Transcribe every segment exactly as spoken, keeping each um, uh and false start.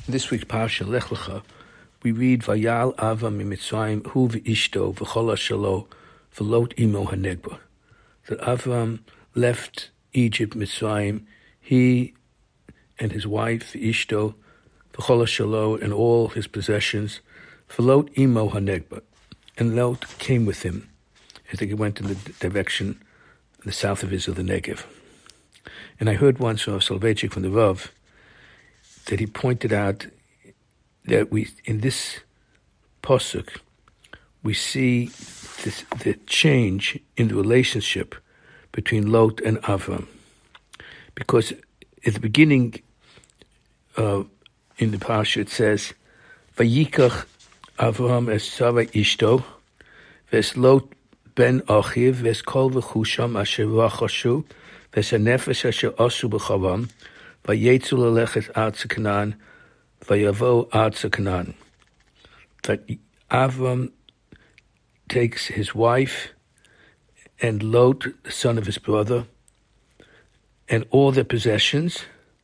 In this week's Parsha Lech Lecha, we read Vayal Avram miMitzrayim hu v'ishto v'chol hashalo v'lot imo hanegba. That Avram left Egypt, Mitzrayim, he and his wife Ishto, v'chol hashalo, and all his possessions, v'lot imo hanegba, and Lot came with him as they went in the direction the south of Israel, the Negev. And I heard once from Soloveitchik from the Rav that he pointed out that we, in this posuk, we see this, the change in the relationship between Lot and Avram. Because at the beginning, uh, in the parsha, it says, Vayikach Avram es Sarah Ishto, ves Lot ben Achiv, ves kol v'chusham asher rachashu, ves hanefesh asher asu b'chavam, vayetzu lelechet artz Canaan, vayavo artz Canaan. That Avram takes his wife and Lot, the son of his brother, and all their possessions,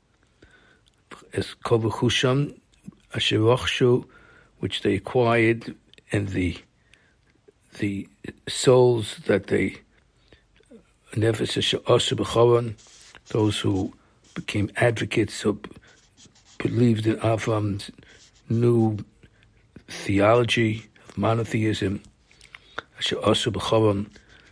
as kol v'chusham asher rachashu, which they acquired, and the the souls that they, those who became advocates, who believed in Avram's new theology of monotheism, and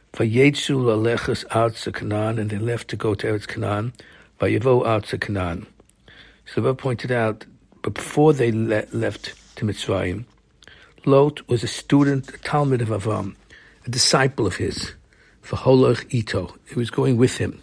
they left to go to Eretz Canaan, Vayavo Artz Canaan. So the Rebbe pointed out, but before they le- left to Mitzrayim, Lot was a student, a Talmud of Avram, a disciple of his, V'holach ito. He was going with him.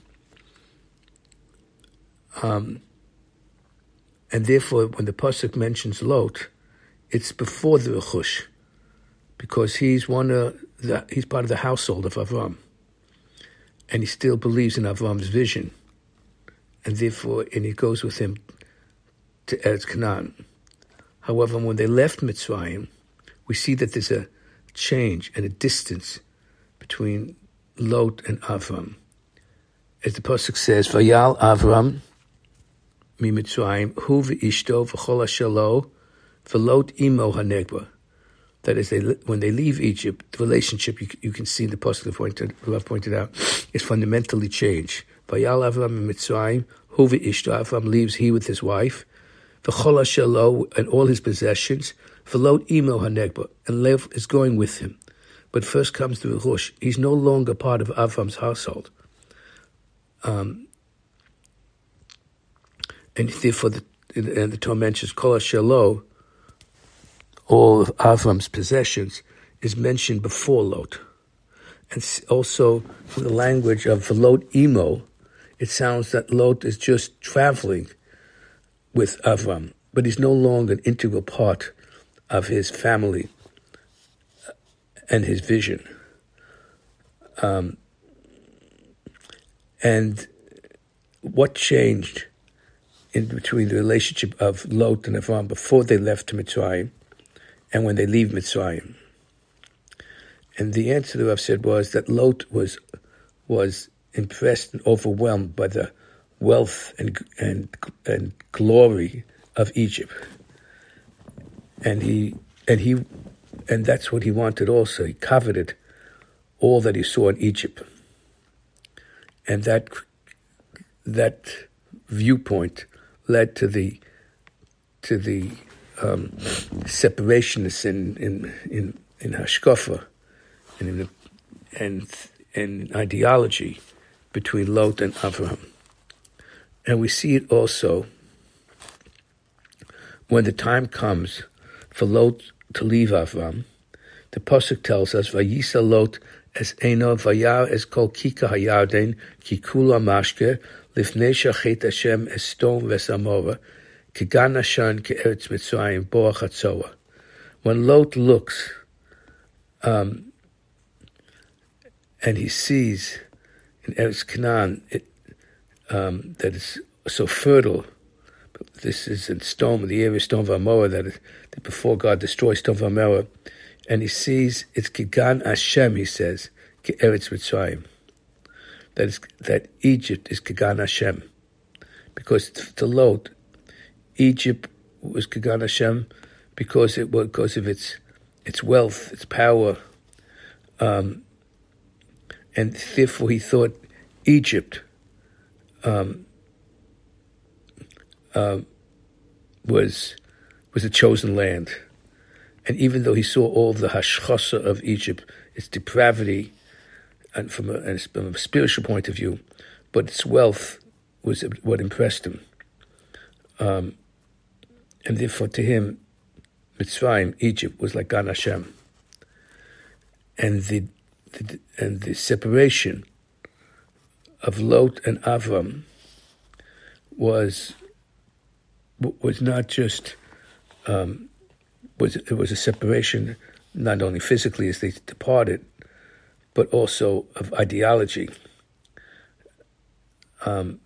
Um, and therefore, when the pasuk mentions Lot, it's before the Rechush, because he's one of the, he's part of the household of Avram, and he still believes in Avram's vision, and therefore, and he goes with him to Eretz Canaan. However, when they left Mitzrayim, we see that there's a change and a distance between Lot and Avram. As the pasuk says, Vayal Avram mi Mitzrayim hu v'ishto v'chol hashalo v'lot imo hanegba. That is, they, when they leave Egypt, the relationship you, you can see in the pasuk that pointed, Rav pointed out, is fundamentally changed. Vayal Avram mi Mitzrayim hu v'ishto. Avram leaves, he with his wife, v'chol hashalo, and all his possessions, v'lot imo hanegba, and Lev is going with him. But first comes the Rechush. He's no longer part of Avram's household. Um, and therefore, the, and the Torah mentions Kol HaShalo, all of Avram's possessions, is mentioned before Lot. And also, from the language of v'lot imo, it sounds that Lot is just traveling with Avram, but he's no longer an integral part of his family and his vision. Um, and what changed in between the relationship of Lot and Avram before they left to Mitzrayim and when they leave Mitzrayim? And the answer that I've said was that Lot was was impressed and overwhelmed by the wealth and and and glory of Egypt. And he, and he, and that's what he wanted also. He coveted all that he saw in Egypt. And that, that viewpoint led to the, to the, um, separationists in, in, in, in Hashkafa and in the, and, and ideology between Lot and Avraham. And we see it also when the time comes for Lot to leave Avram. The pasuk tells us, Vayisa Lot es eno vayar es kol kika hayarden ki kula mashke lifnei shachet Hashem es stom vesamora kigan ashan ke eretz Mitzrayim boach hatzoa. When Lot looks um, and he sees in Eretz Canaan it, um, that it's so fertile. This is in Stone, the area of Stone Vamora, that, is, that before God destroys Stone Vamora, and he sees it's Kigan Hashem, he says, Eretz Mitzrayim. That is, that Egypt is Kigan Hashem. Because to Lot, Egypt was Kagan Hashem because it was because of its its wealth, its power, um, and therefore he thought Egypt um, uh, was was a chosen land. And even though he saw all the hashchasa of Egypt, its depravity, and from a, and from a spiritual point of view, but its wealth was what impressed him. Um, and therefore, to him, Mitzrayim, Egypt, was like Gan Hashem. And the, the and the separation of Lot and Avram was was not just um, was it was a separation not only physically as they departed, but also of ideology. Um,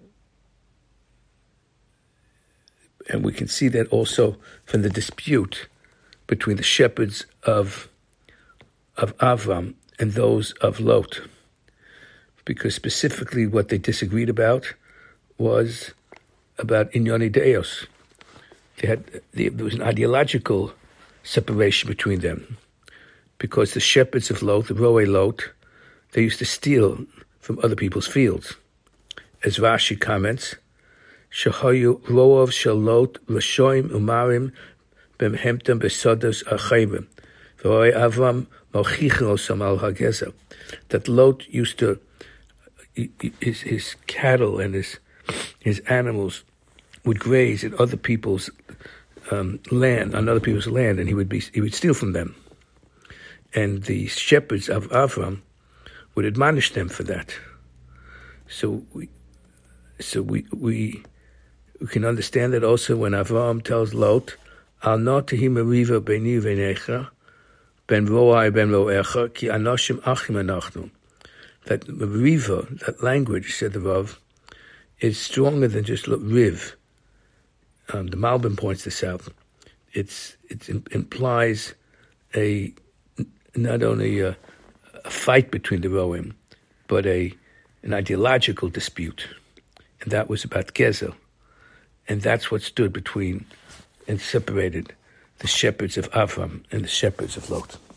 and we can see that also from the dispute between the shepherds of of Avram and those of Lot, because specifically what they disagreed about was about Inyoni Deos. They had there was an ideological separation between them, because the shepherds of Lot, the Roe Lot, they used to steal from other people's fields. As Rashi comments, Shahayu Roav Shalot Rashoim Umarim Bemhemtem Besodos Achayim Roe Avram Malchichos Al Hageza. That Lot used to his his cattle and his his animals would graze in other people's um, land, on other people's land, and he would be he would steal from them. And the shepherds of Avram would admonish them for that. So we, so we we, we can understand that also when Avram tells Lot, "Al not tehim mariva beni v'necha, ben roai ben roecha, ki anoshim achim anachnu." That mariva, that language, said the Rav, is stronger than just riv. Um, the Malbim points this out. It's it implies a not only a, a fight between the Roim, but a an ideological dispute, and that was about Gezel, and that's what stood between and separated the shepherds of Avram and the shepherds of Lot.